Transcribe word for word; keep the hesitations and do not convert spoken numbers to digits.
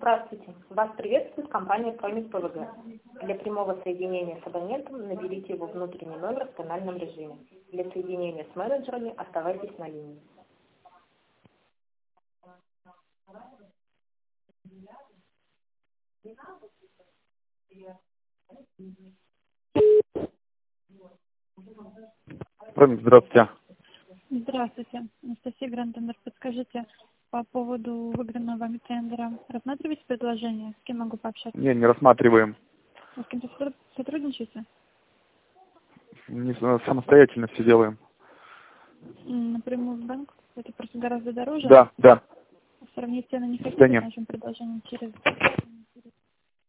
Здравствуйте. Вас приветствует компания Promise пэ вэ гэ. Для прямого соединения с абонентом наберите его внутренний номер в тональном режиме. Для соединения с менеджерами оставайтесь на линии. Promise, здравствуйте. Здравствуйте. Анастасия Грантендер. Подскажите, по поводу выигранного вами тендера, рассматриваете предложение? С кем могу пообщаться? Не, не рассматриваем. Вы с кем-то сотрудничаете? Не, самостоятельно все делаем. Напрямую в банк? Это просто гораздо дороже? Да, да. Сравнить цены не хотите Да нет. с нашим предложением через